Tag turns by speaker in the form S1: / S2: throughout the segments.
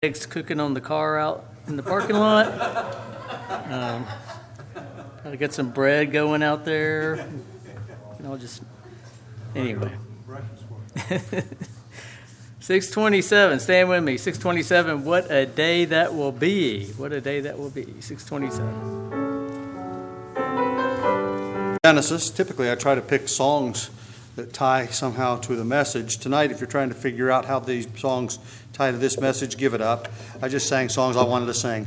S1: Eggs cooking on the car out in the parking lot. Gotta get some bread going out there. Anyway. 627, stand with me. 627, what a day that will be. What a day that will be. 627.
S2: Genesis, typically I try to pick songs that tie somehow to the message. Tonight, if you're trying to figure out how these songs tie to this message, give it up. I just sang songs I wanted to sing.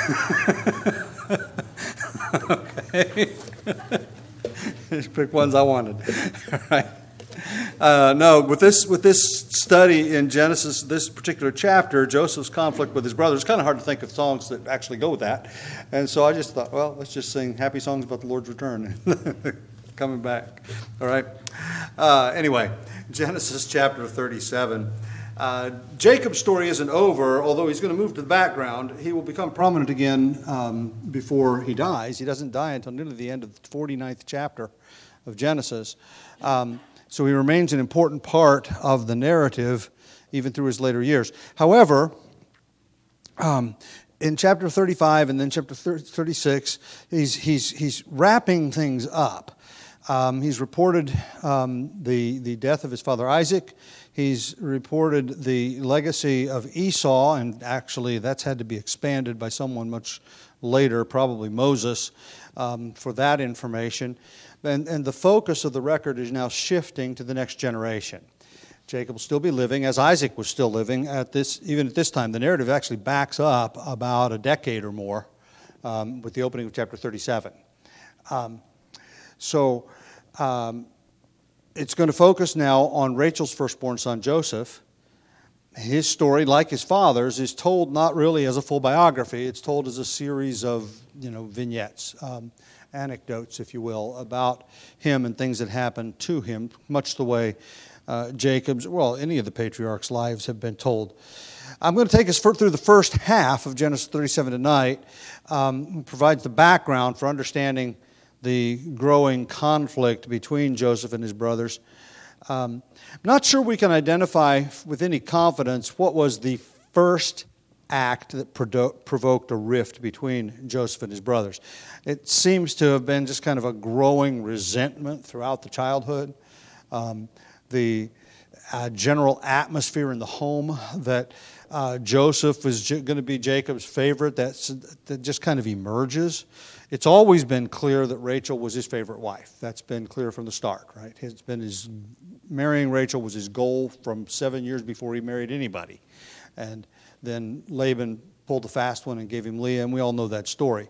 S2: Okay. Just pick ones I wanted. All right. No, with this study in Genesis, this particular chapter, Joseph's conflict with his brothers, it's kind of hard to think of songs that actually go with that. And so I just thought, well, let's just sing happy songs about the Lord's return. Coming back. All right. Anyway, Genesis chapter 37. Jacob's story isn't over, although he's going to move to the background. He will become prominent again before he dies. He doesn't die until nearly the end of the 49th chapter of Genesis. So he remains an important part of the narrative even through his later years. However, in chapter 35 and then chapter 36, he's wrapping things up. He's reported the death of his father Isaac. He's reported the legacy of Esau, and actually that's had to be expanded by someone much later, probably Moses, for that information. And the focus of the record is now shifting to the next generation. Jacob will still be living, as Isaac was still living even at this time. The narrative actually backs up about a decade or more with the opening of chapter 37. It's going to focus now on Rachel's firstborn son, Joseph. His story, like his father's, is told not really as a full biography. It's told as a series of, vignettes, anecdotes, if you will, about him and things that happened to him, much the way any of the patriarchs' lives have been told. I'm going to take us through the first half of Genesis 37 tonight. Provides the background for understanding the growing conflict between Joseph and his brothers. I'm not sure we can identify with any confidence what was the first act that provoked a rift between Joseph and his brothers. It seems to have been just kind of a growing resentment throughout the childhood. The general atmosphere in the home that Joseph was going to be Jacob's favorite, that just kind of emerges. It's always been clear that Rachel was his favorite wife. That's been clear from the start, right? Marrying Rachel was his goal from 7 years before he married anybody. And then Laban pulled the fast one and gave him Leah, and we all know that story.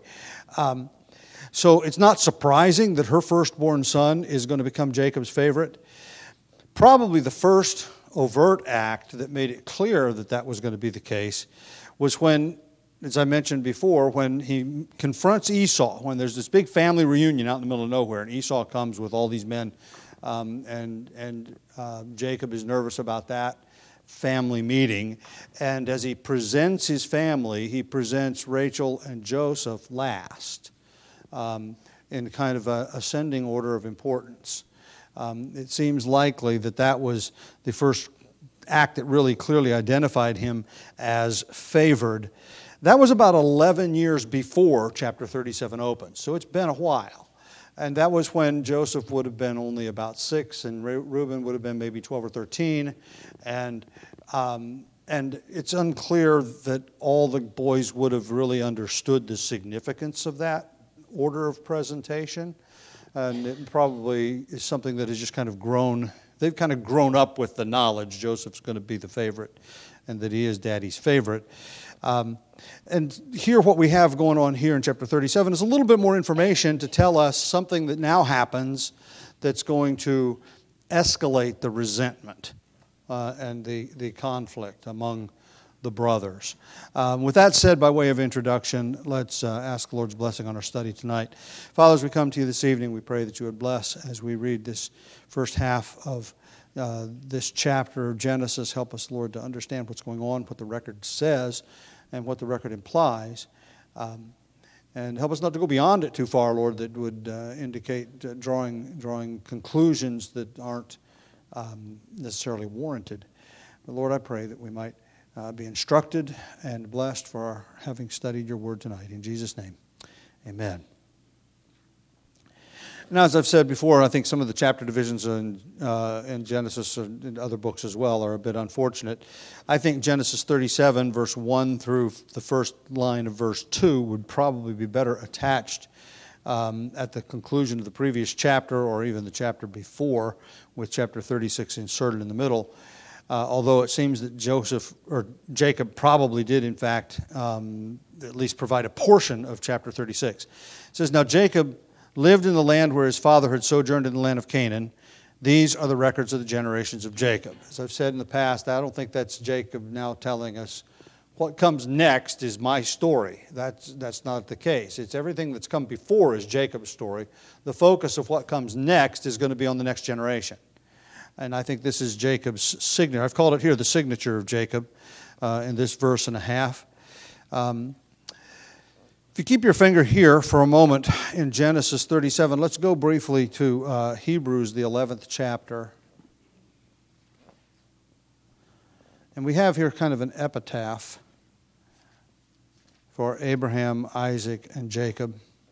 S2: So it's not surprising that her firstborn son is going to become Jacob's favorite. Probably the first overt act that made it clear that that was going to be the case was when, as I mentioned before, when he confronts Esau, when there's this big family reunion out in the middle of nowhere, and Esau comes with all these men, and Jacob is nervous about that family meeting. And as he presents his family, he presents Rachel and Joseph last in kind of a ascending order of importance. It seems likely that was the first act that really clearly identified him as favored. That was about 11 years before chapter 37 opens, so it's been a while. And that was when Joseph would have been only about 6, and Reuben would have been maybe 12 or 13. And it's unclear that all the boys would have really understood the significance of that order of presentation. And it probably is something that has just kind of grown. They've kind of grown up with the knowledge Joseph's going to be the favorite and that he is Daddy's favorite. And here what we have going on here in chapter 37 is a little bit more information to tell us something that now happens that's going to escalate the resentment and the conflict among the brothers. With that said, by way of introduction, let's ask the Lord's blessing on our study tonight. Father, as we come to you this evening, we pray that you would bless as we read this first half of this chapter of Genesis. Help us, Lord, to understand what's going on, what the record says, and what the record implies. And help us not to go beyond it too far, Lord, that would indicate drawing conclusions that aren't necessarily warranted. But Lord, I pray that we might be instructed and blessed for having studied your word tonight. In Jesus' name, amen. Now, as I've said before, I think some of the chapter divisions in Genesis and in other books as well are a bit unfortunate. I think Genesis 37, verse 1 through the first line of verse 2 would probably be better attached at the conclusion of the previous chapter or even the chapter before, with chapter 36 inserted in the middle. Although it seems that Jacob probably did, in fact, at least provide a portion of chapter 36. It says, "Now Jacob lived in the land where his father had sojourned in the land of Canaan. These are the records of the generations of Jacob." As I've said in the past, I don't think that's Jacob now telling us what comes next is my story. That's not the case. It's everything that's come before is Jacob's story. The focus of what comes next is going to be on the next generation. And I think this is Jacob's signature. I've called it here the signature of Jacob in this verse and a half. If you keep your finger here for a moment in Genesis 37, let's go briefly to Hebrews, the 11th chapter. And we have here kind of an epitaph for Abraham, Isaac, and Jacob.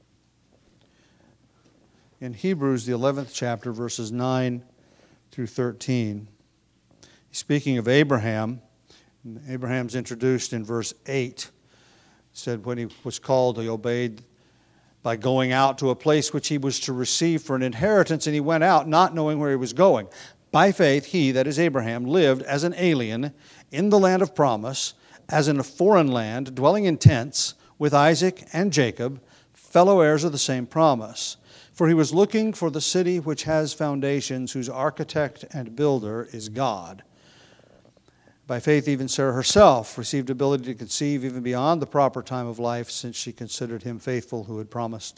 S2: In Hebrews, the 11th chapter, verses 9 through 13. Speaking of Abraham, Abraham's introduced in verse 8. Said when he was called, he obeyed by going out to a place which he was to receive for an inheritance, and he went out not knowing where he was going. By faith, he, that is Abraham, lived as an alien in the land of promise, as in a foreign land, dwelling in tents with Isaac and Jacob, fellow heirs of the same promise. For he was looking for the city which has foundations, whose architect and builder is God. By faith, even Sarah herself received ability to conceive even beyond the proper time of life, since she considered him faithful who had promised.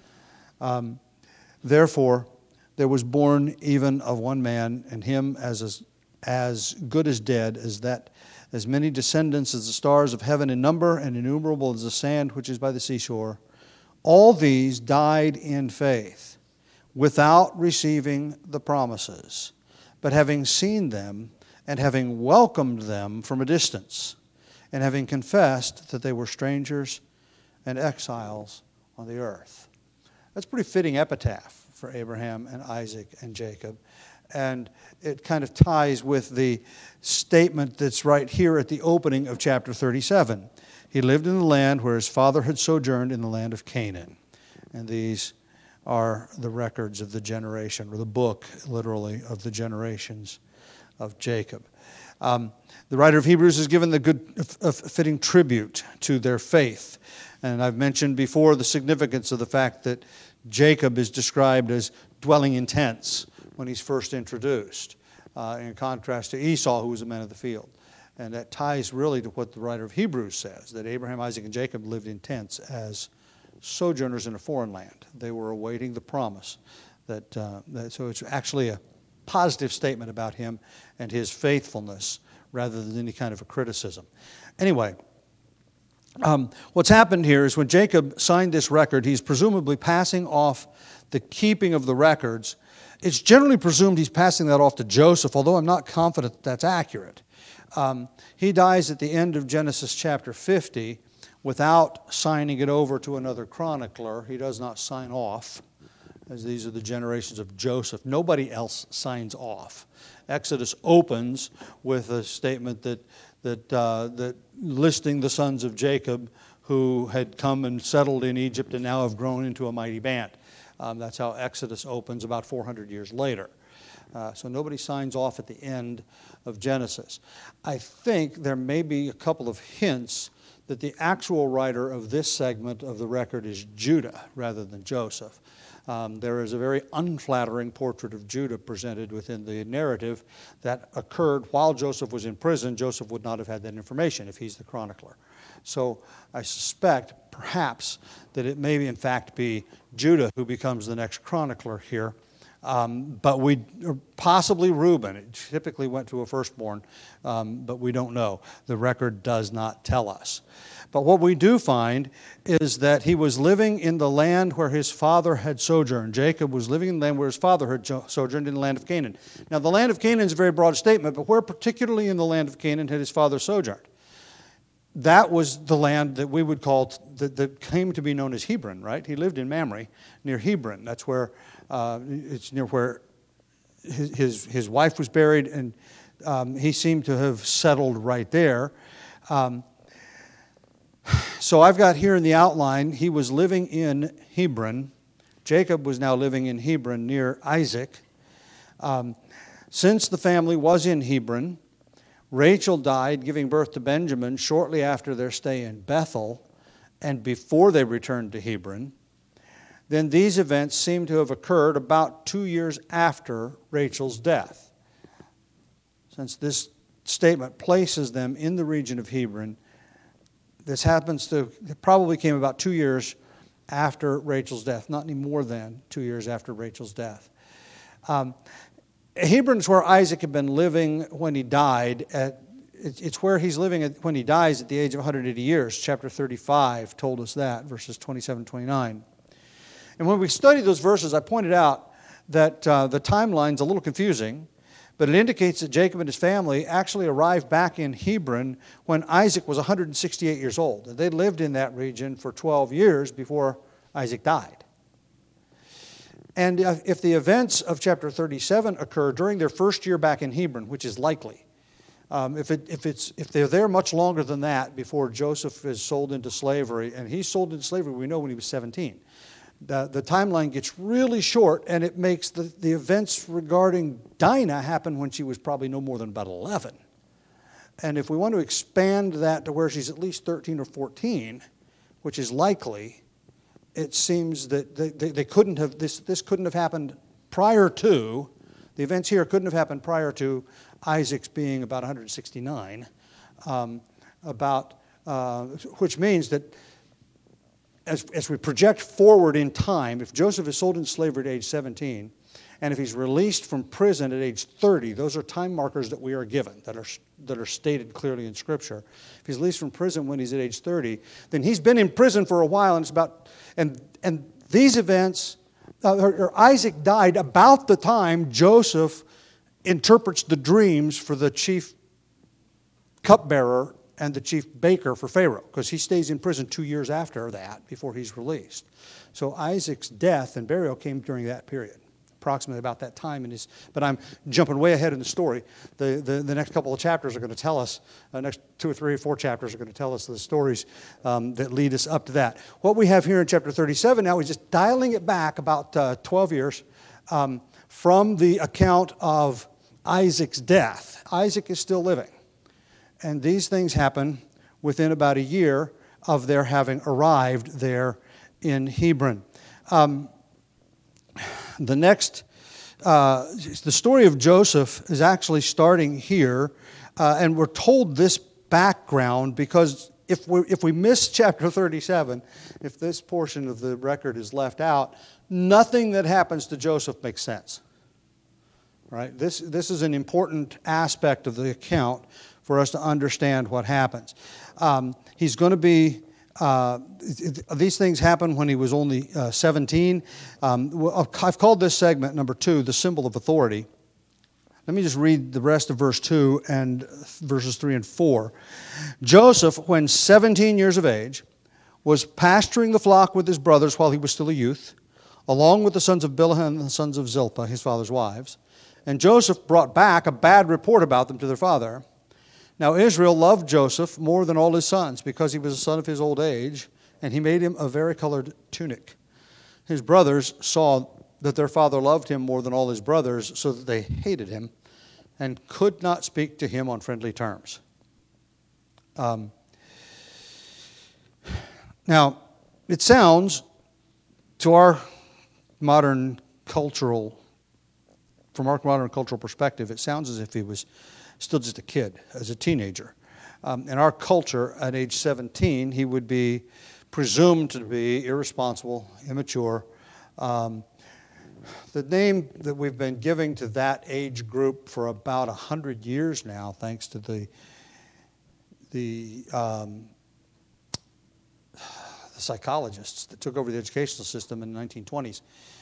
S2: Therefore, there was born even of one man, and him as good as dead, as many descendants as the stars of heaven in number, and innumerable as the sand which is by the seashore. All these died in faith, without receiving the promises, but having seen them, and having welcomed them from a distance, and having confessed that they were strangers and exiles on the earth. That's a pretty fitting epitaph for Abraham and Isaac and Jacob. And it kind of ties with the statement that's right here at the opening of chapter 37. He lived in the land where his father had sojourned, in the land of Canaan. And these are the records of the generation, or the book, literally, of the generations of Jacob. The writer of Hebrews is given the fitting tribute to their faith. And I've mentioned before the significance of the fact that Jacob is described as dwelling in tents when he's first introduced, in contrast to Esau, who was a man of the field. And that ties really to what the writer of Hebrews says, that Abraham, Isaac, and Jacob lived in tents as sojourners in a foreign land. They were awaiting the promise. So it's actually a positive statement about him and his faithfulness rather than any kind of a criticism. Anyway, what's happened here is when Jacob signed this record, he's presumably passing off the keeping of the records. It's generally presumed he's passing that off to Joseph, although I'm not confident that's accurate. He dies at the end of Genesis chapter 50 without signing it over to another chronicler. He does not sign off, as these are the generations of Joseph. Nobody else signs off. Exodus opens with a statement that listing the sons of Jacob who had come and settled in Egypt and now have grown into a mighty band. That's how Exodus opens about 400 years later. So nobody signs off at the end of Genesis. I think there may be a couple of hints that the actual writer of this segment of the record is Judah rather than Joseph. There is a very unflattering portrait of Judah presented within the narrative that occurred while Joseph was in prison. Joseph would not have had that information if he's the chronicler. So I suspect, perhaps, that it may in fact be Judah who becomes the next chronicler here. But possibly Reuben. It typically went to a firstborn, but we don't know. The record does not tell us. But what we do find is that he was living in the land where his father had sojourned. Jacob was living in the land where his father had sojourned, in the land of Canaan. Now, the land of Canaan is a very broad statement, but where particularly in the land of Canaan had his father sojourned? that was the land that we would call, that came to be known as Hebron, right? He lived in Mamre, near Hebron. That's where, it's near where his wife was buried, and he seemed to have settled right there. So I've got here in the outline, he was living in Hebron. Jacob was now living in Hebron near Isaac. Since the family was in Hebron, Rachel died giving birth to Benjamin shortly after their stay in Bethel and before they returned to Hebron. Then these events seem to have occurred about 2 years after Rachel's death. Since this statement places them in the region of Hebron, it probably came about 2 years after Rachel's death, not any more than 2 years after Rachel's death. Hebron is where Isaac had been living when he died. It's where he's living when he dies at the age of 180 years. Chapter 35 told us that, verses 27 29. And when we studied those verses, I pointed out that the timeline's a little confusing, but it indicates that Jacob and his family actually arrived back in Hebron when Isaac was 168 years old. They lived in that region for 12 years before Isaac died. And if the events of chapter 37 occur during their first year back in Hebron, which is likely, if they're there much longer than that before Joseph is sold into slavery, and he's sold into slavery, we know, when he was 17, the timeline gets really short, and it makes the events regarding Dinah happen when she was probably no more than about 11. And if we want to expand that to where she's at least 13 or 14, which is likely, it seems that they couldn't have, this couldn't have happened prior to, the events here couldn't have happened prior to Isaac's being about 169, which means that as we project forward in time, if Joseph is sold into slavery at age 17, and if he's released from prison at age 30, those are time markers that we are given, that are stated clearly in Scripture. If he's released from prison when he's at age 30, then he's been in prison for a while, and it's about, and these events, Isaac died about the time Joseph interprets the dreams for the chief cupbearer and the chief baker for Pharaoh, because he stays in prison 2 years after that before he's released. So Isaac's death and burial came during that period, approximately about that time. But I'm jumping way ahead in the story. The next couple of chapters are going to tell us, the next 2 or 3 or 4 chapters are going to tell us the stories that lead us up to that. What we have here in chapter 37 now is just dialing it back about 12 years from the account of Isaac's death. Isaac is still living. And these things happen within about a year of their having arrived there in Hebron. The story of Joseph is actually starting here, and we're told this background because if we miss chapter 37, if this portion of the record is left out, nothing that happens to Joseph makes sense. Right? This is an important aspect of the account for us to understand what happens. He's going to be, these things happened when he was only 17. I've called this segment, number 2, the symbol of authority. Let me just read the rest of verse 2 and verses 3 and 4. Joseph, when 17 years of age, was pasturing the flock with his brothers while he was still a youth, along with the sons of Bilhah and the sons of Zilpah, his father's wives. And Joseph brought back a bad report about them to their father. Now Israel loved Joseph more than all his sons, because he was a son of his old age, and he made him a varicolored tunic. His brothers saw that their father loved him more than all his brothers, so that they hated him and could not speak to him on friendly terms. Now, it sounds, to our modern cultural perspective, it sounds as if he was still just a kid, as a teenager. In our culture, at age 17, he would be presumed to be irresponsible, immature. The name that we've been giving to that age group for about 100 years now, thanks to the psychologists that took over the educational system in the 1920s,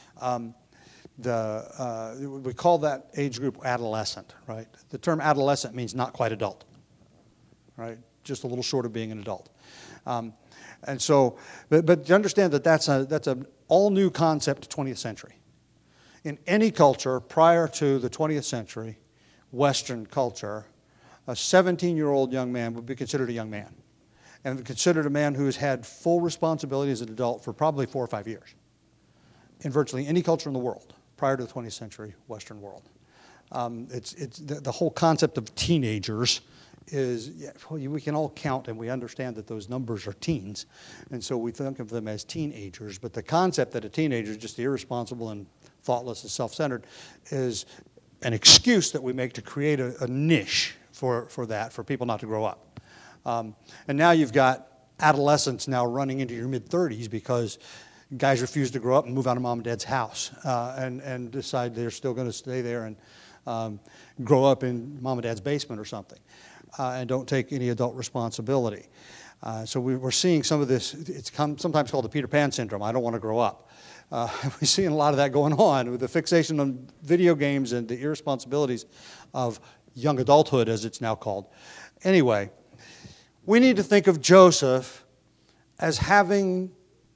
S2: we call that age group adolescent, right? The term adolescent means not quite adult, right? just a little short of being an adult. And so, but to understand that that's an all-new concept to 20th century. In any culture prior to the 20th century, Western culture, a 17-year-old young man would be considered a young man and considered a man who has had full responsibility as an adult for probably 4 or 5 years in virtually any culture in the world prior to the 20th century Western world. It's the whole concept of teenagers is, we can all count and we understand that those numbers are teens, and so we think of them as teenagers, but the concept that a teenager is just irresponsible and thoughtless and self-centered is an excuse that we make to create a niche for that, for people not to grow up. And now you've got adolescents now running into your mid-30s because guys refuse to grow up and move out of mom and dad's house and decide they're still going to stay there and grow up in mom and dad's basement or something and don't take any adult responsibility. So we're seeing some of this. It's sometimes called the Peter Pan syndrome. I don't want to grow up. We're seeing a lot of that going on with the fixation on video games and the irresponsibilities of young adulthood, as it's now called. Anyway, we need to think of Joseph as having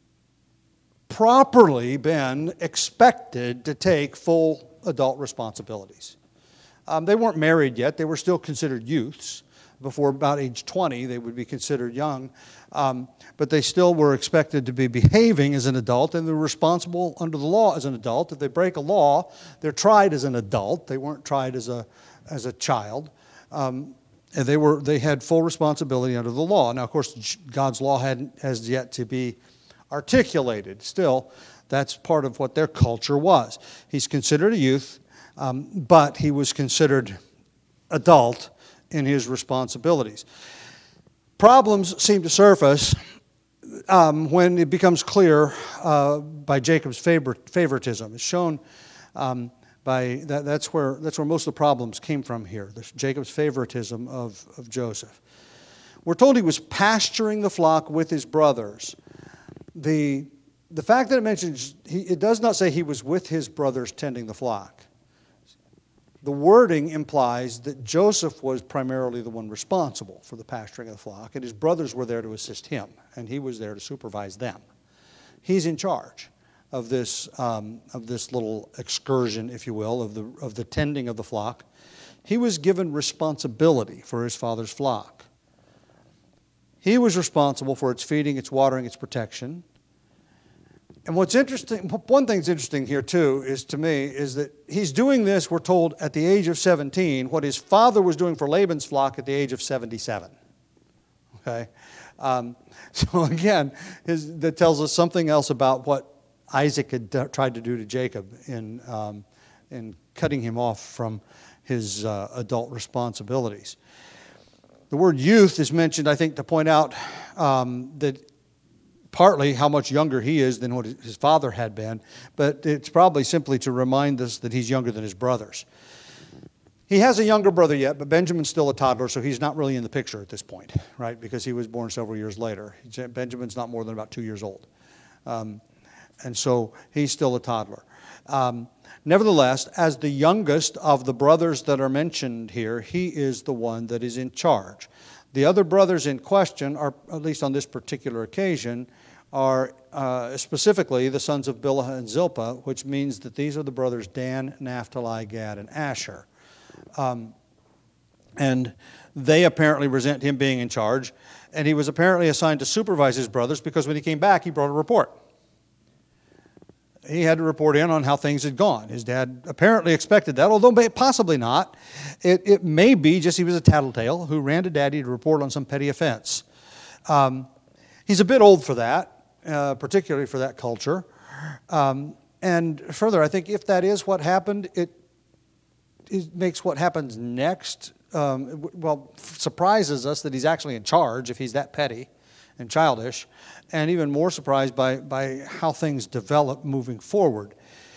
S2: properly been expected to take full adult responsibilities. They weren't married yet. They were still considered youths. Before about age 20, they would be considered young. But they still were expected to be behaving as an adult, and they're responsible under the law as an adult. If they break a law, they're tried as an adult. They weren't tried as a child. And they had full responsibility under the law. Now, of course, God's law has yet to be articulated. Still, that's part of what their culture was. He's considered a youth, but he was considered adult in his responsibilities. Problems seem to surface when it becomes clear by Jacob's favoritism. It's shown by that's where most of the problems came from here. Jacob's favoritism of Joseph. We're told he was pasturing the flock with his brothers. The fact that it mentions it does not say he was with his brothers tending the flock. The wording implies that Joseph was primarily the one responsible for the pasturing of the flock, and his brothers were there to assist him, and he was there to supervise them. He's in charge of this little excursion, if you will, of the tending of the flock. He was given responsibility for his father's flock. He was responsible for its feeding, its watering, its protection. And what's interesting, one thing that's interesting here too, is to me, is that he's doing this, we're told, at the age of 17, what his father was doing for Laban's flock at the age of 77. Okay? So again, that tells us something else about what Isaac had tried to do to Jacob in cutting him off from his adult responsibilities. The word youth is mentioned, I think, to point out that partly how much younger he is than what his father had been, but it's probably simply to remind us that he's younger than his brothers. He has a younger brother yet, but Benjamin's still a toddler, so he's not really in the picture at this point, right? Because he was born several years later. Benjamin's not more than about 2 years old. And so he's still a toddler. Nevertheless, as the youngest of the brothers that are mentioned here, he is the one that is in charge. The other brothers in question, are, at least on this particular occasion, are specifically the sons of Bilhah and Zilpah, which means that these are the brothers Dan, Naphtali, Gad, and Asher. And they apparently resent him being in charge, and he was apparently assigned to supervise his brothers because when he came back, he brought a report. He had to report in on how things had gone. His dad apparently expected that, although possibly not. It may be just he was a tattletale who ran to daddy to report on some petty offense. He's a bit old for that, particularly for that culture. And further, I think if that is what happened, it makes what happens next, surprises us that he's actually in charge if he's that petty and childish, and even more surprised by how things develop moving forward.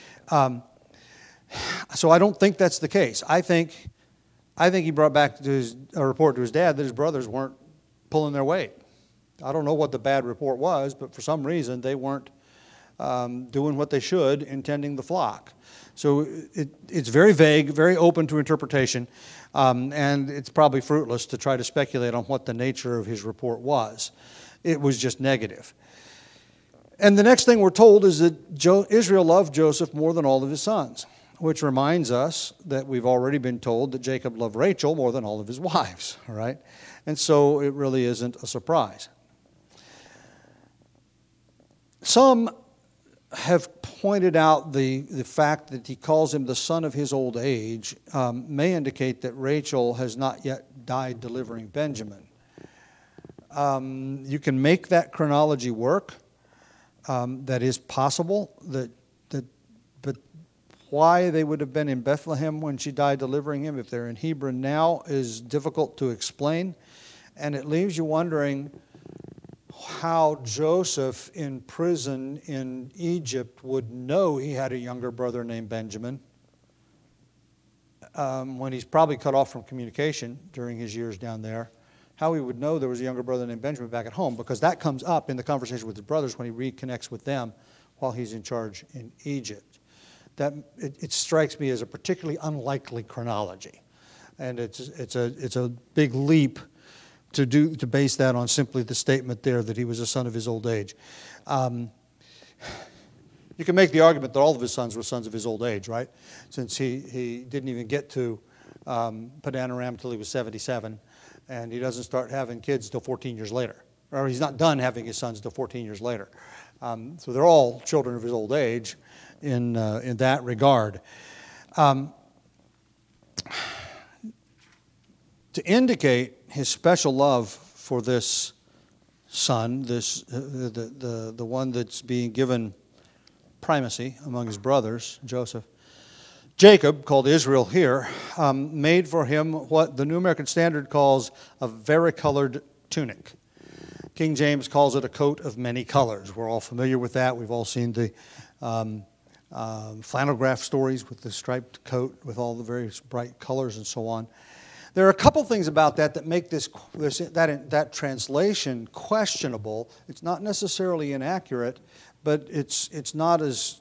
S2: So I don't think that's the case. I think he brought back a report to his dad that his brothers weren't pulling their weight. I don't know what the bad report was, but for some reason they weren't doing what they should in tending the flock. So it's very vague, very open to interpretation, and it's probably fruitless to try to speculate on what the nature of his report was. It was just negative. And the next thing we're told is that Israel loved Joseph more than all of his sons, which reminds us that we've already been told that Jacob loved Rachel more than all of his wives, all right? And so it really isn't a surprise. Some have pointed out the fact that he calls him the son of his old age may indicate that Rachel has not yet died delivering Benjamin. You can make that chronology work. That is possible. But why they would have been in Bethlehem when she died delivering him, if they're in Hebron now, is difficult to explain. And it leaves you wondering how Joseph in prison in Egypt would know he had a younger brother named Benjamin when he's probably cut off from communication during his years down there. How he would know there was a younger brother named Benjamin back at home, because that comes up in the conversation with his brothers when he reconnects with them while he's in charge in Egypt. It strikes me as a particularly unlikely chronology, and it's a big leap to base that on simply the statement there that he was a son of his old age. You can make the argument that all of his sons were sons of his old age, right? Since he didn't even get to Padanaram until he was 77. And he doesn't start having kids till 14 years later. Or he's not done having his sons till 14 years later. So they're all children of his old age in that regard. To indicate his special love for this son, the one that's being given primacy among his brothers, Joseph, Jacob, called Israel here, made for him what the New American Standard calls a varicolored tunic. King James calls it a coat of many colors. We're all familiar with that. We've all seen the flannel graph stories with the striped coat with all the various bright colors and so on. There are a couple things about that make that translation questionable. It's not necessarily inaccurate, but it's not as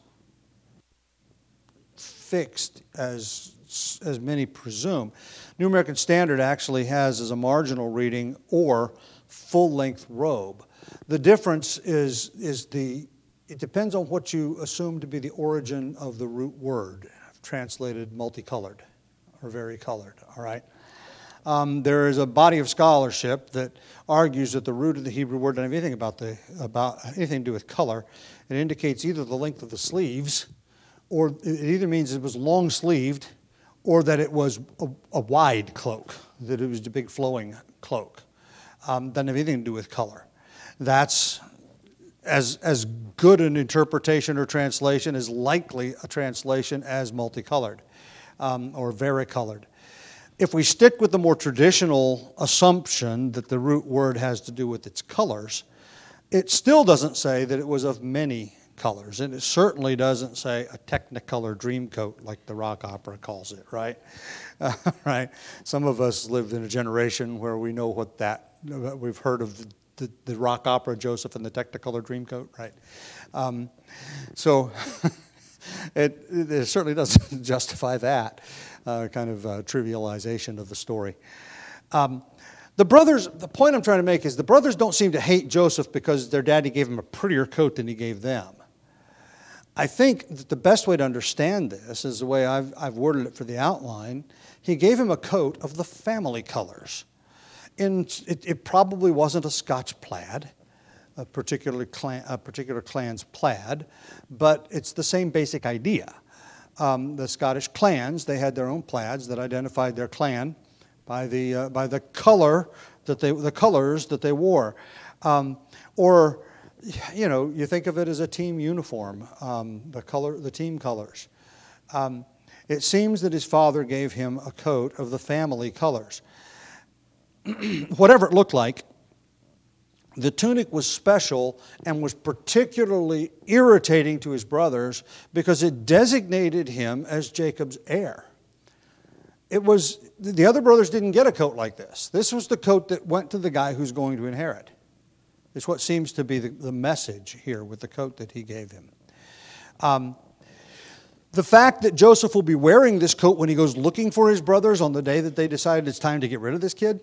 S2: fixed as many presume. New American Standard actually has as a marginal reading or full-length robe. The difference is it depends on what you assume to be the origin of the root word, translated multicolored or varicolored, all right? There is a body of scholarship that argues that the root of the Hebrew word doesn't have anything about anything to do with color. It indicates either the length of the sleeves, or it either means it was long-sleeved, or that it was a wide cloak, that it was a big flowing cloak. Doesn't have anything to do with color. That's as good an interpretation or translation as likely a translation as multicolored or varicolored. If we stick with the more traditional assumption that the root word has to do with its colors, it still doesn't say that it was of many colors, and it certainly doesn't say a Technicolor Dreamcoat like the rock opera calls it, right? Right. Some of us lived in a generation where we know we've heard of the rock opera Joseph and the Technicolor Dreamcoat, right? So it certainly doesn't justify that kind of trivialization of the story. The point I'm trying to make is the brothers don't seem to hate Joseph because their daddy gave him a prettier coat than he gave them. I think that the best way to understand this is the way I've worded it for the outline. He gave him a coat of the family colors. It probably wasn't a Scotch plaid, a particular clan's plaid, but it's the same basic idea. The Scottish clans, they had their own plaids that identified their clan by the colors that they wore, or you think of it as a team uniform, the team colors. It seems that his father gave him a coat of the family colors. Whatever it looked like, the tunic was special and was particularly irritating to his brothers because it designated him as Jacob's heir. The other brothers didn't get a coat like this. This was the coat that went to the guy who's going to inherit. It's what seems to be the message here with the coat that he gave him. The fact that Joseph will be wearing this coat when he goes looking for his brothers on the day that they decided it's time to get rid of this kid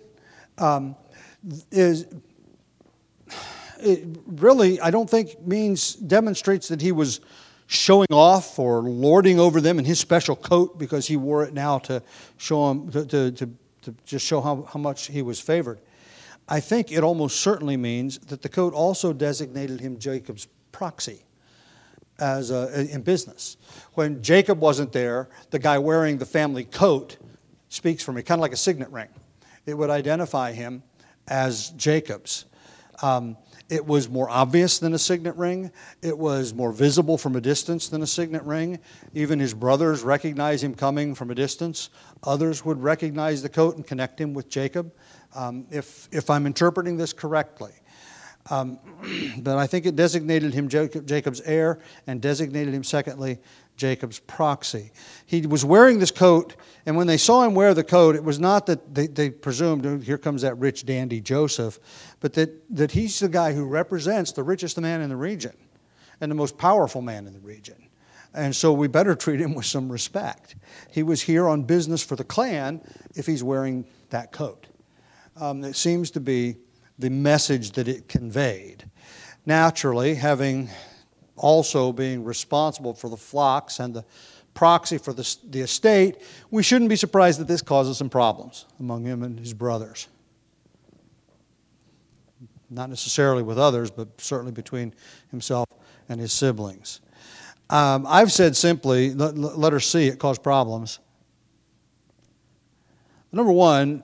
S2: it really, I don't think, demonstrates that he was showing off or lording over them in his special coat because he wore it now to show him to just show how much he was favored. I think it almost certainly means that the coat also designated him Jacob's proxy in business. When Jacob wasn't there, the guy wearing the family coat speaks for me, kind of like a signet ring. It would identify him as Jacob's. It was more obvious than a signet ring. It was more visible from a distance than a signet ring. Even his brothers recognized him coming from a distance. Others would recognize the coat and connect him with Jacob, if I'm interpreting this correctly. But I think it designated him Jacob's heir and designated him, secondly, Jacob's proxy. He was wearing this coat, and when they saw him wear the coat, it was not that they presumed, oh, here comes that rich dandy Joseph, but that he's the guy who represents the richest man in the region and the most powerful man in the region. And so we better treat him with some respect. He was here on business for the clan if he's wearing that coat. It seems to be the message that it conveyed. Naturally, having also being responsible for the flocks and the proxy for the estate, we shouldn't be surprised that this causes some problems among him and his brothers. Not necessarily with others, but certainly between himself and his siblings. I've said simply, letter C, it caused problems. Number one,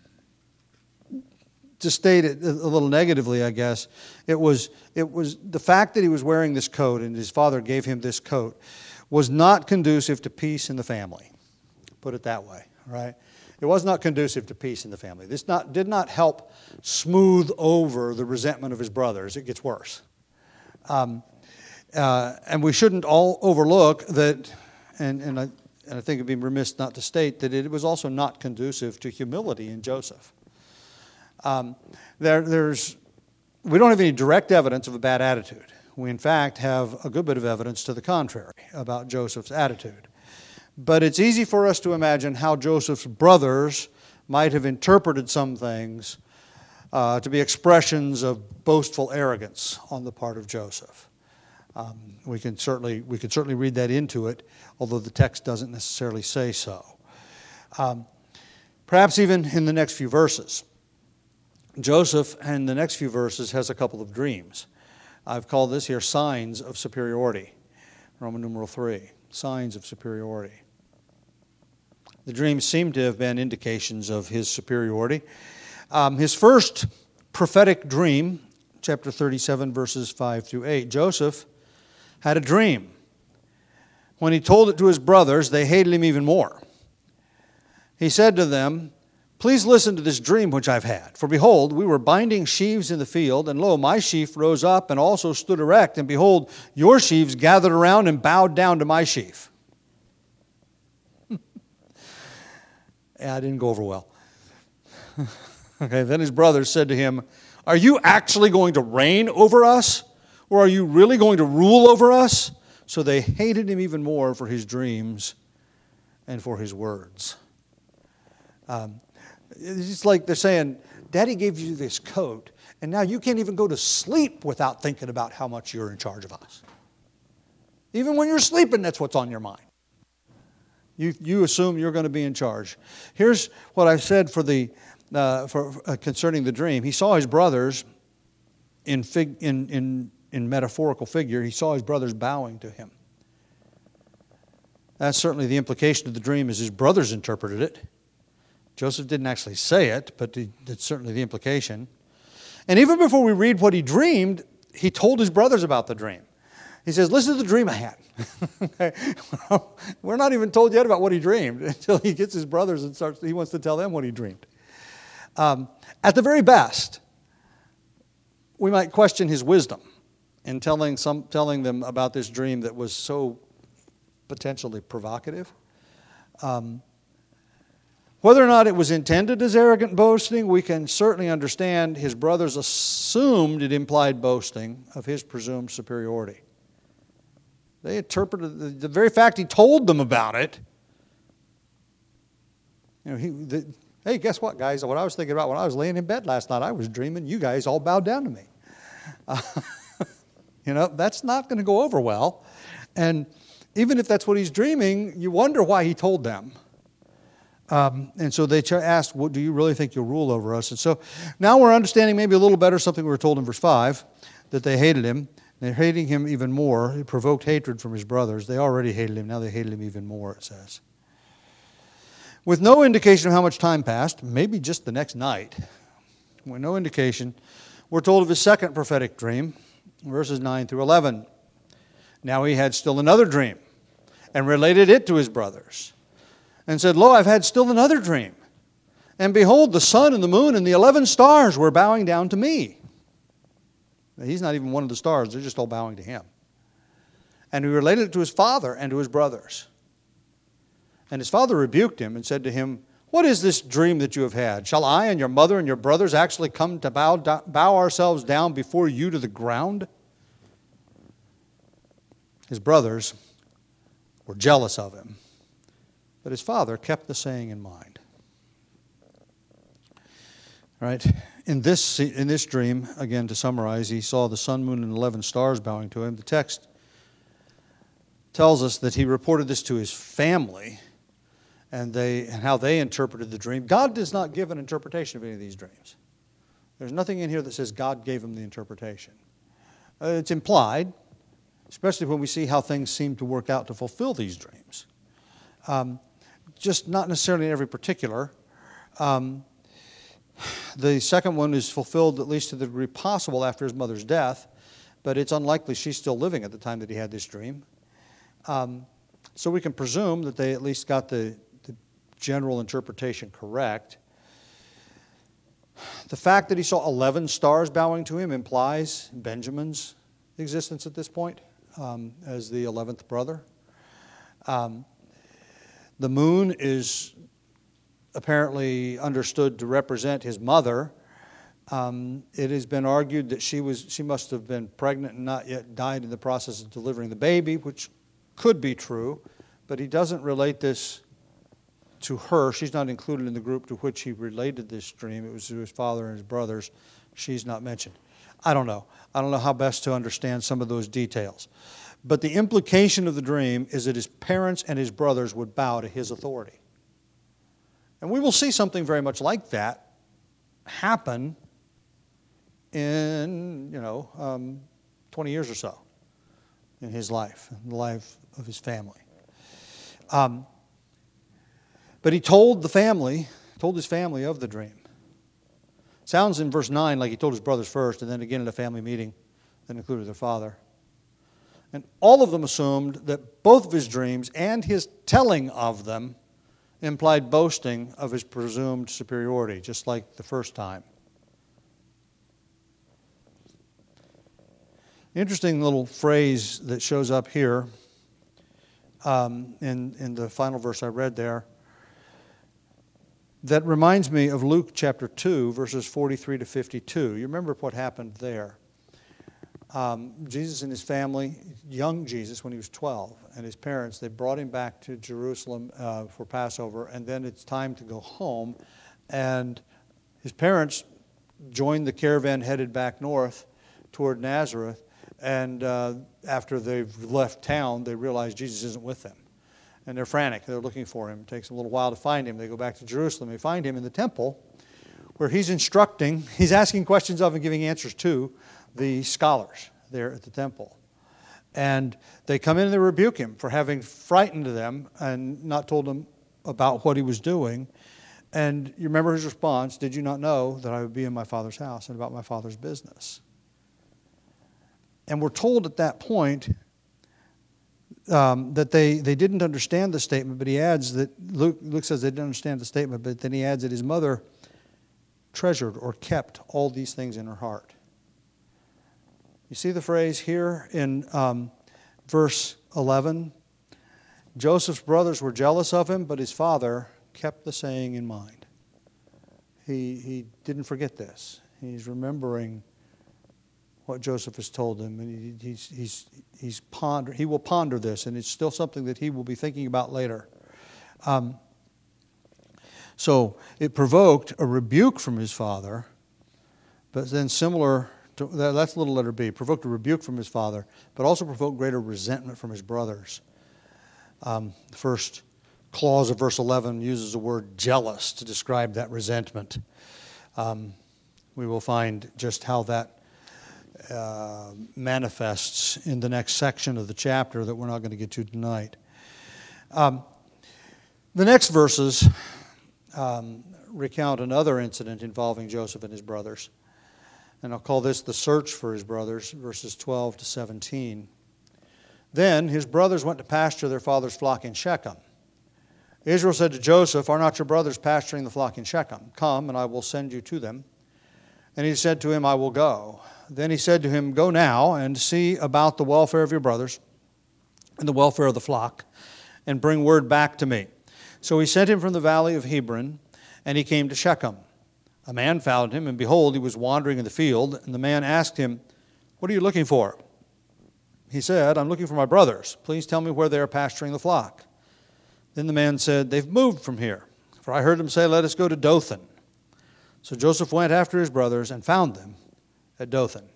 S2: to state it a little negatively, I guess, it was the fact that he was wearing this coat and his father gave him this coat was not conducive to peace in the family. Put it that way, right? It was not conducive to peace in the family. This did not help smooth over the resentment of his brothers. It gets worse. And we shouldn't all overlook that, and I think it'd be remiss not to state that it was also not conducive to humility in Joseph. We don't have any direct evidence of a bad attitude. We, in fact, have a good bit of evidence to the contrary about Joseph's attitude. But it's easy for us to imagine how Joseph's brothers might have interpreted some things to be expressions of boastful arrogance on the part of Joseph. We can certainly read that into it, although the text doesn't necessarily say so. Perhaps even in the next few verses. Joseph, in the next few verses, has a couple of dreams. I've called this here signs of superiority. Roman numeral 3, signs of superiority. The dreams seem to have been indications of his superiority. His first prophetic dream, chapter 37, verses 5 through 8, Joseph had a dream. When he told it to his brothers, they hated him even more. He said to them, "Please listen to this dream which I've had. For behold, we were binding sheaves in the field, and lo, my sheaf rose up and also stood erect, and behold, your sheaves gathered around and bowed down to my sheaf." Yeah, it didn't go over well. Okay, then his brothers said to him, "Are you actually going to reign over us? Or are you really going to rule over us?" So they hated him even more for his dreams and for his words. It's like they're saying, "Daddy gave you this coat, and now you can't even go to sleep without thinking about how much you're in charge of us. Even when you're sleeping, that's what's on your mind. You assume you're going to be in charge." Here's what I've said concerning the dream. He saw his brothers in metaphorical figure. He saw his brothers bowing to him. That's certainly the implication of the dream as his brothers interpreted it. Joseph didn't actually say it, but it's certainly the implication. And even before we read what he dreamed, he told his brothers about the dream. He says, "Listen to the dream I had." Okay. We're not even told yet about what he dreamed until he gets his brothers and he wants to tell them what he dreamed. At the very best, we might question his wisdom in telling them about this dream that was so potentially provocative. Whether or not it was intended as arrogant boasting, we can certainly understand his brothers assumed it implied boasting of his presumed superiority. They interpreted the very fact he told them about it. Hey, guess what, guys? What I was thinking about when I was laying in bed last night, I was dreaming you guys all bowed down to me. That's not going to go over well. And even if that's what he's dreaming, you wonder why he told them. And so they asked, well, do you really think you'll rule over us? And so now we're understanding maybe a little better something we were told in verse 5, that they hated him. They're hating him even more. It provoked hatred from his brothers. They already hated him. Now they hated him even more, it says. With no indication of how much time passed, maybe just the next night, with no indication, we're told of his second prophetic dream, verses 9 through 11. Now he had still another dream, and related it to his brothers, and said, Lo, I've had still another dream. And behold, the sun and the moon and the 11 stars were bowing down to me. He's not even one of the stars. They're just all bowing to him. And he related it to his father and to his brothers. And his father rebuked him and said to him, What is this dream that you have had? Shall I and your mother and your brothers actually come to bow ourselves down before you to the ground? His brothers were jealous of him, but his father kept the saying in mind. All right. In this dream, again to summarize, he saw the sun, moon, and 11 stars bowing to him. The text tells us that he reported this to his family and how they interpreted the dream. God does not give an interpretation of any of these dreams. There's nothing in here that says God gave him the interpretation. It's implied, especially when we see how things seem to work out to fulfill these dreams. Just not necessarily in every particular. The second one is fulfilled at least to the degree possible after his mother's death, but it's unlikely she's still living at the time that he had this dream. So we can presume that they at least got the general interpretation correct. The fact that he saw 11 stars bowing to him implies Benjamin's existence at this point as the 11th brother. The moon is apparently understood to represent his mother. It has been argued that she must have been pregnant and not yet died in the process of delivering the baby, which could be true, but he doesn't relate this to her. She's not included in the group to which he related this dream. It was to his father and his brothers. She's not mentioned. I don't know. I don't know how best to understand some of those details. But the implication of the dream is that his parents and his brothers would bow to his authority. And we will see something very much like that happen in, 20 years or so in his life, in the life of his family. But he told his family of the dream. Sounds in verse 9 like he told his brothers first, and then again at a family meeting that included their father. And all of them assumed that both of his dreams and his telling of them implied boasting of his presumed superiority, just like the first time. Interesting little phrase that shows up here in the final verse I read there that reminds me of Luke chapter 2, verses 43 to 52. You remember what happened there. Jesus and his family, young Jesus when he was 12, and his parents, they brought him back to Jerusalem for Passover, and then it's time to go home. And his parents joined the caravan headed back north toward Nazareth, and after they've left town, they realize Jesus isn't with them. And they're frantic. They're looking for him. It takes a little while to find him. They go back to Jerusalem. They find him in the temple where he's instructing, he's asking questions of and giving answers to the scholars there at the temple. And they come in and they rebuke him for having frightened them and not told them about what he was doing. And you remember his response, did you not know that I would be in my Father's house and about my Father's business? And we're told at that point that they didn't understand the statement, but he adds that, Luke says they didn't understand the statement, but then he adds that his mother treasured or kept all these things in her heart. You see the phrase here in verse 11? Joseph's brothers were jealous of him, but his father kept the saying in mind. He didn't forget this. He's remembering what Joseph has told him, and he will ponder this, and it's still something that he will be thinking about later. So it provoked a rebuke from his father, but then similar to that's little letter B, provoked a rebuke from his father, but also provoked greater resentment from his brothers. The first clause of verse 11 uses the word jealous to describe that resentment. We will find just how that manifests in the next section of the chapter that we're not going to get to tonight. The next verses recount another incident involving Joseph and his brothers. And I'll call this the search for his brothers, verses 12 to 17. Then his brothers went to pasture their father's flock in Shechem. Israel said to Joseph, "Are not your brothers pasturing the flock in Shechem? Come, and I will send you to them." And he said to him, "I will go." Then he said to him, "Go now and see about the welfare of your brothers and the welfare of the flock, and bring word back to me." So he sent him from the valley of Hebron, and he came to Shechem. A man found him, and behold, he was wandering in the field. And the man asked him, "What are you looking for?" He said, "I'm looking for my brothers. Please tell me where they are pasturing the flock." Then the man said, "They've moved from here, for I heard them say, 'Let us go to Dothan.'" So Joseph went after his brothers and found them at Dothan.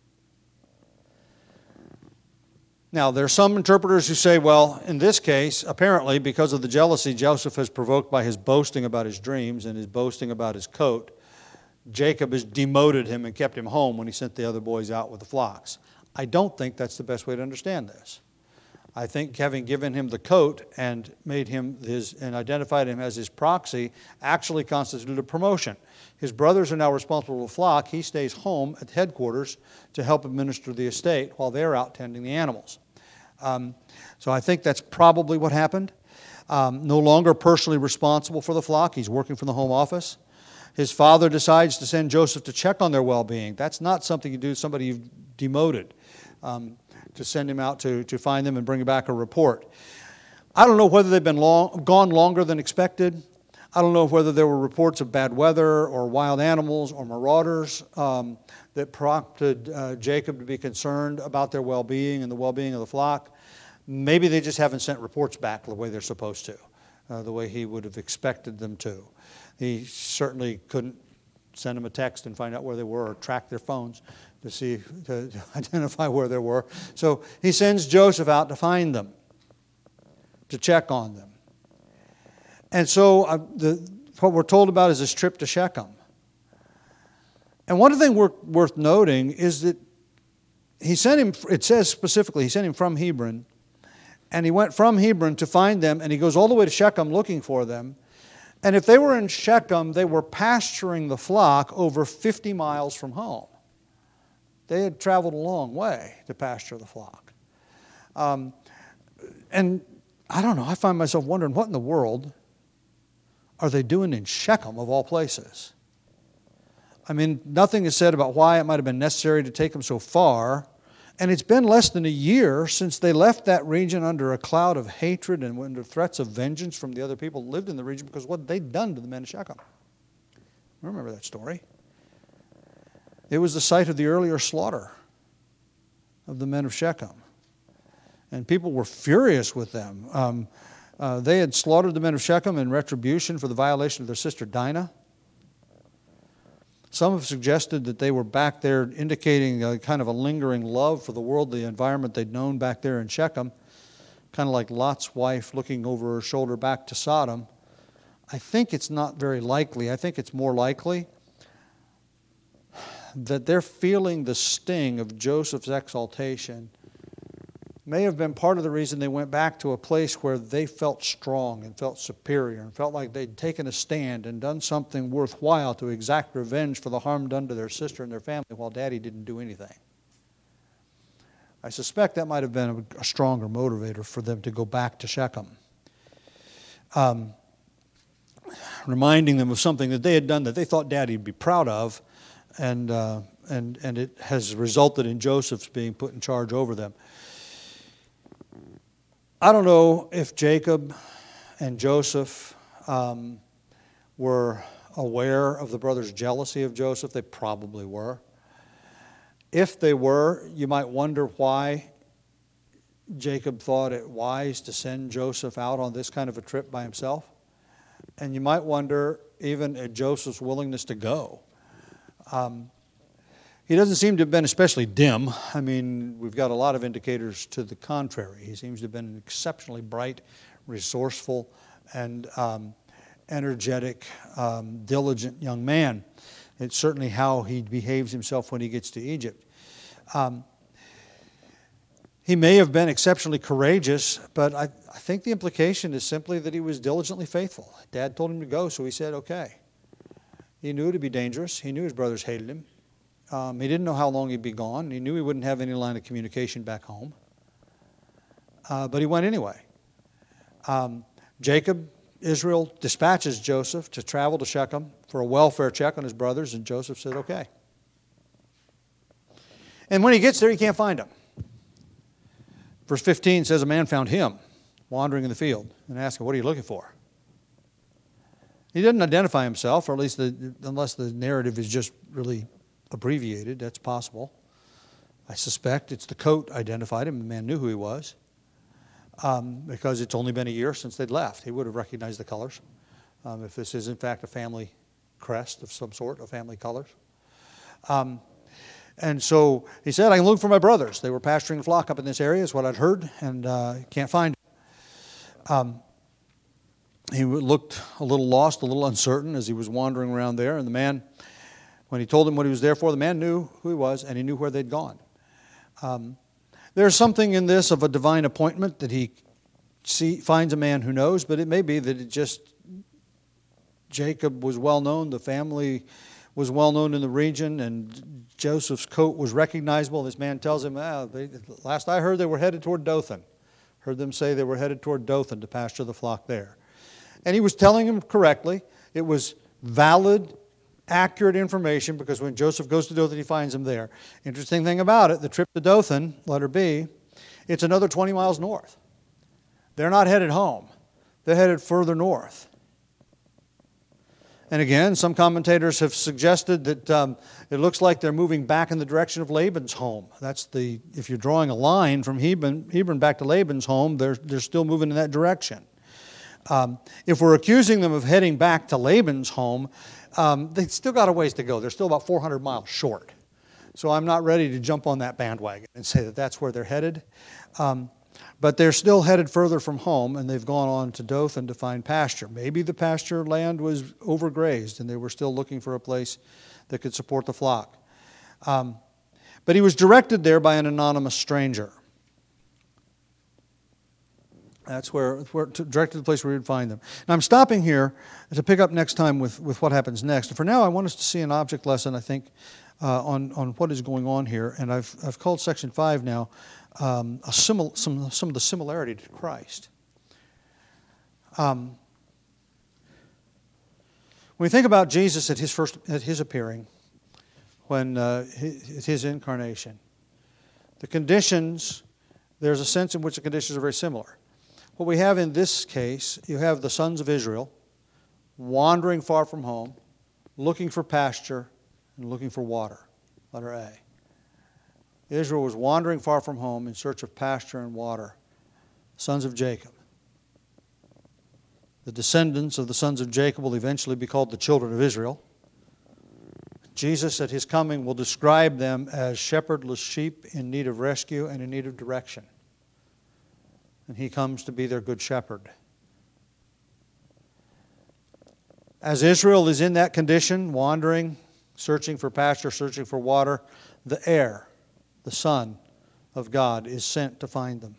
S2: Now, there are some interpreters who say, well, in this case, apparently, because of the jealousy Joseph has provoked by his boasting about his dreams and his boasting about his coat, Jacob has demoted him and kept him home when he sent the other boys out with the flocks. I don't think that's the best way to understand this. I think having given him the coat and made him and identified him as his proxy actually constituted a promotion. His brothers are now responsible for the flock. He stays home at headquarters to help administer the estate while they're out tending the animals. So I think that's probably what happened. No longer personally responsible for the flock. He's working from the home office. His father decides to send Joseph to check on their well-being. That's not something you do to somebody you've demoted, to send him out to find them and bring back a report. I don't know whether they've been gone longer than expected. I don't know whether there were reports of bad weather or wild animals or marauders that prompted Jacob to be concerned about their well-being and the well-being of the flock. Maybe they just haven't sent reports back the way they're supposed to, the way he would have expected them to. He certainly couldn't send them a text and find out where they were or track their phones to identify where they were. So he sends Joseph out to find them, to check on them. And so what we're told about is this trip to Shechem. And one thing worth noting is that he sent him, it says specifically, he sent him from Hebron, and he went from Hebron to find them, and he goes all the way to Shechem looking for them. And if they were in Shechem, they were pasturing the flock over 50 miles from home. They had traveled a long way to pasture the flock. And I don't know, I find myself wondering, what in the world are they doing in Shechem, of all places? I mean, nothing is said about why it might have been necessary to take them so far. And it's been less than a year since they left that region under a cloud of hatred and under threats of vengeance from the other people who lived in the region because of what they'd done to the men of Shechem. Remember that story. It was the site of the earlier slaughter of the men of Shechem. And people were furious with them. They had slaughtered the men of Shechem in retribution for the violation of their sister Dinah. Some have suggested that they were back there indicating a kind of a lingering love for the worldly environment they'd known back there in Shechem, kind of like Lot's wife looking over her shoulder back to Sodom. I think it's not very likely. I think it's more likely that they're feeling the sting of Joseph's exaltation may have been part of the reason they went back to a place where they felt strong and felt superior and felt like they'd taken a stand and done something worthwhile to exact revenge for the harm done to their sister and their family while Daddy didn't do anything. I suspect that might have been a stronger motivator for them to go back to Shechem. Reminding them of something that they had done that they thought Daddy would be proud of, and it has resulted in Joseph's being put in charge over them. I don't know if Jacob and Joseph were aware of the brothers' jealousy of Joseph. They probably were. If they were, you might wonder why Jacob thought it wise to send Joseph out on this kind of a trip by himself. And you might wonder even at Joseph's willingness to go. He doesn't seem to have been especially dim. I mean, we've got a lot of indicators to the contrary. He seems to have been an exceptionally bright, resourceful, and energetic, diligent young man. It's certainly how he behaves himself when he gets to Egypt. He may have been exceptionally courageous, but I think the implication is simply that he was diligently faithful. Dad told him to go, so he said, okay. He knew it would be dangerous. He knew his brothers hated him. He didn't know how long he'd be gone. He knew he wouldn't have any line of communication back home. But he went anyway. Israel dispatches Joseph to travel to Shechem for a welfare check on his brothers, and Joseph said, okay. And when he gets there, he can't find them. Verse 15 says, a man found him wandering in the field and asked him, what are you looking for? He didn't identify himself, or at least unless the narrative is just really abbreviated. That's possible. I suspect it's the coat identified him. The man knew who he was because it's only been a year since they'd left. He would have recognized the colors if this is, in fact, a family crest of some sort, of family colors. And so he said, I can look for my brothers. They were pasturing the flock up in this area, is what I'd heard, and can't find them. He looked a little lost, a little uncertain as he was wandering around there. And the man, when he told him what he was there for, the man knew who he was, and he knew where they'd gone. There's something in this of a divine appointment that he finds a man who knows, but it may be that it just, Jacob was well known, the family was well known in the region, and Joseph's coat was recognizable. This man tells him, last I heard they were headed toward Dothan. Heard them say they were headed toward Dothan to pasture the flock there. And he was telling him correctly. It was valid, accurate information, because when Joseph goes to Dothan, he finds him there. Interesting thing about it, the trip to Dothan, letter B, it's another 20 miles north. They're not headed home. They're headed further north. And again, some commentators have suggested that it looks like they're moving back in the direction of Laban's home. If you're drawing a line from Hebron back to Laban's home, they're still moving in that direction. If we're accusing them of heading back to Laban's home, they've still got a ways to go. They're still about 400 miles short. So I'm not ready to jump on that bandwagon and say that that's where they're headed. But they're still headed further from home, and they've gone on to Dothan to find pasture. Maybe the pasture land was overgrazed, and they were still looking for a place that could support the flock. But he was directed there by an anonymous stranger. That's where directed to the place where he would find them. Now I'm stopping here to pick up next time with what happens next. And for now, I want us to see an object lesson, I think, on what is going on here. And I've called section 5 now some of the similarity to Christ. When we think about Jesus at his appearing, at his incarnation, the conditions, there's a sense in which the conditions are very similar. What we have in this case, you have the sons of Israel wandering far from home, looking for pasture and looking for water. Letter A. Israel was wandering far from home in search of pasture and water. Sons of Jacob. The descendants of the sons of Jacob will eventually be called the children of Israel. Jesus at his coming will describe them as shepherdless sheep in need of rescue and in need of direction. And he comes to be their good shepherd. As Israel is in that condition, wandering, searching for pasture, searching for water, the heir, the Son of God, is sent to find them.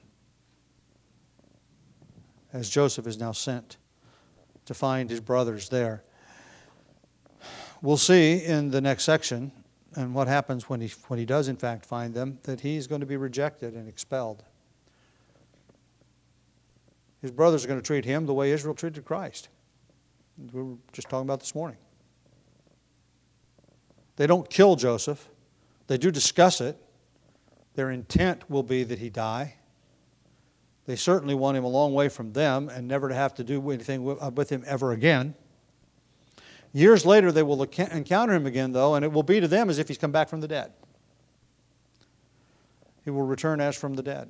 S2: As Joseph is now sent to find his brothers there. We'll see in the next section, and what happens when he does in fact find them, that he's going to be rejected and expelled. His brothers are going to treat him the way Israel treated Christ. We were just talking about this morning. They don't kill Joseph. They do discuss it. Their intent will be that he die. They certainly want him a long way from them and never to have to do anything with him ever again. Years later, they will encounter him again, though, and it will be to them as if he's come back from the dead. He will return as from the dead.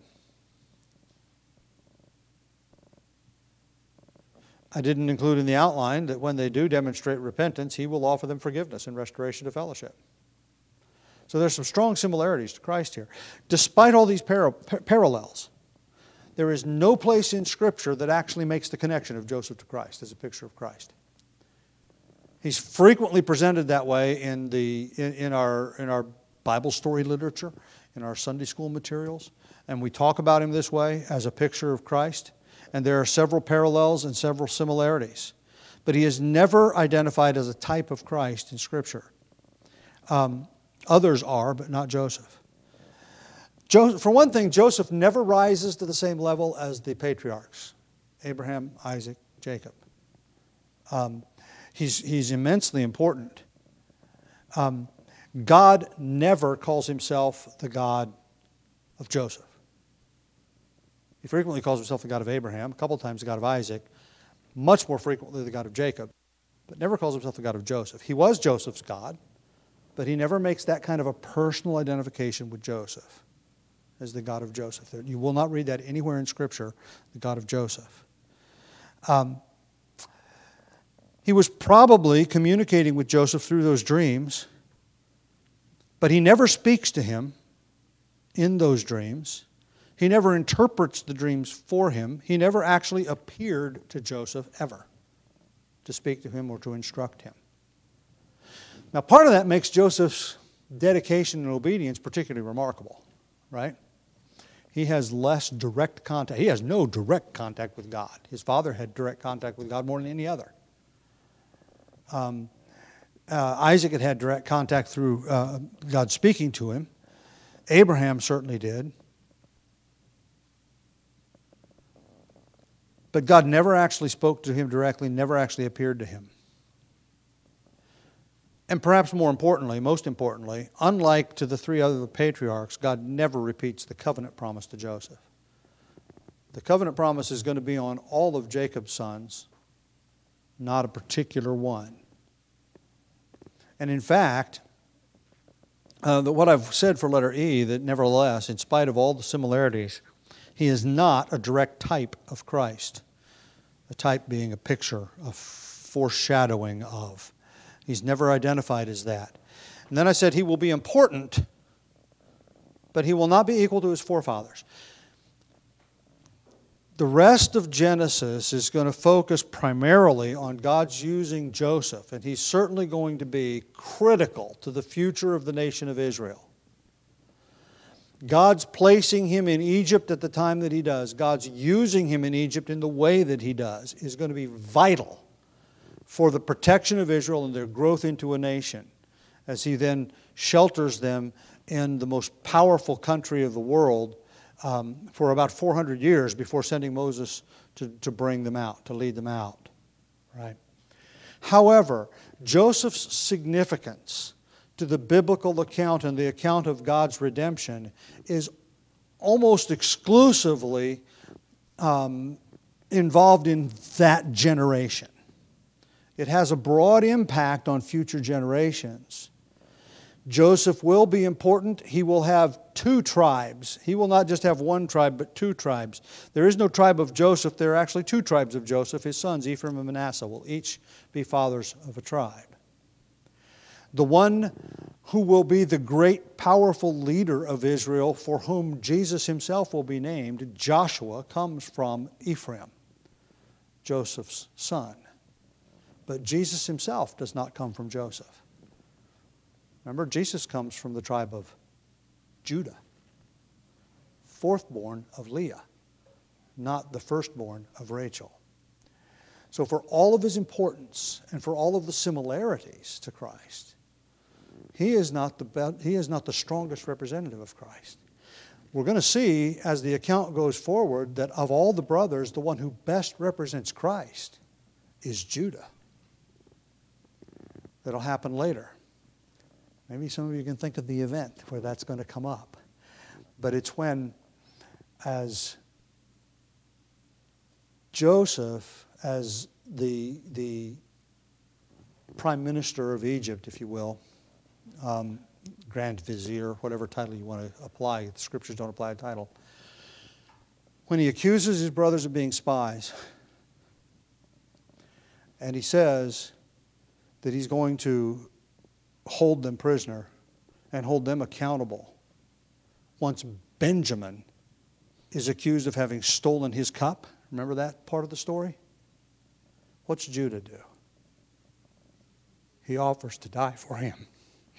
S2: I didn't include in the outline that when they do demonstrate repentance, He will offer them forgiveness and restoration to fellowship. So there's some strong similarities to Christ here. Despite all these parallels, there is no place in Scripture that actually makes the connection of Joseph to Christ as a picture of Christ. He's frequently presented that way in our Bible story literature, in our Sunday school materials, and we talk about Him this way as a picture of Christ. And there are several parallels and several similarities. But He is never identified as a type of Christ in Scripture. Others are, but not Joseph. For one thing, Joseph never rises to the same level as the patriarchs, Abraham, Isaac, Jacob. He's immensely important. God never calls Himself the God of Joseph. He frequently calls Himself the God of Abraham, a couple of times the God of Isaac, much more frequently the God of Jacob, but never calls Himself the God of Joseph. He was Joseph's God, but He never makes that kind of a personal identification with Joseph as the God of Joseph. You will not read that anywhere in Scripture, the God of Joseph. He was probably communicating with Joseph through those dreams, but He never speaks to him in those dreams. He never interprets the dreams for him. He never actually appeared to Joseph ever to speak to him or to instruct him. Now, part of that makes Joseph's dedication and obedience particularly remarkable, right? He has less direct contact. He has no direct contact with God. His father had direct contact with God more than any other. Isaac had direct contact through God speaking to him. Abraham certainly did. But God never actually spoke to him directly, never actually appeared to him. And perhaps more importantly, most importantly, unlike to the three other patriarchs, God never repeats the covenant promise to Joseph. The covenant promise is going to be on all of Jacob's sons, not a particular one. And in fact, what I've said for letter E, that nevertheless, in spite of all the similarities, He is not a direct type of Christ. A type being a picture, a foreshadowing of. He's never identified as that. And then I said He will be important, but He will not be equal to His forefathers. The rest of Genesis is going to focus primarily on God's using Joseph, and he's certainly going to be critical to the future of the nation of Israel. God's placing him in Egypt at the time that He does, God's using him in Egypt in the way that He does, is going to be vital for the protection of Israel and their growth into a nation, as He then shelters them in the most powerful country of the world for about 400 years before sending Moses to bring them out, to lead them out. Right? However, Joseph's significance to the biblical account and the account of God's redemption is almost exclusively involved in that generation. It has a broad impact on future generations. Joseph will be important. He will have two tribes. He will not just have one tribe, but two tribes. There is no tribe of Joseph. There are actually two tribes of Joseph. His sons, Ephraim and Manasseh, will each be fathers of a tribe. The one who will be the great, powerful leader of Israel, for whom Jesus Himself will be named, Joshua, comes from Ephraim, Joseph's son. But Jesus Himself does not come from Joseph. Remember, Jesus comes from the tribe of Judah, fourthborn of Leah, not the firstborn of Rachel. So for all of His importance and for all of the similarities to Christ, He is not the strongest representative of Christ. We're going to see, as the account goes forward, that of all the brothers, the one who best represents Christ is Judah. That'll happen later. Maybe some of you can think of the event where that's going to come up. But it's when, as Joseph, as the prime minister of Egypt, if you will, Grand Vizier, whatever title you want to apply. The scriptures don't apply a title. When he accuses his brothers of being spies, and he says that he's going to hold them prisoner and hold them accountable. Once Benjamin is accused of having stolen his cup, remember that part of the story? What's Judah do? He offers to die for him.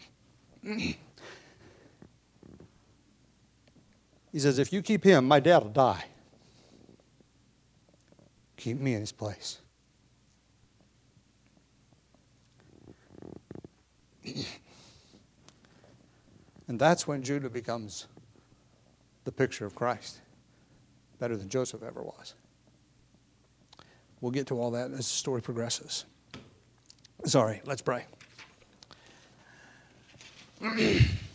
S2: He says, if you keep him, my dad will die. Keep me in his place. And that's when Judah becomes the picture of Christ, better than Joseph ever was. We'll get to all that as the story progresses. Sorry, let's pray.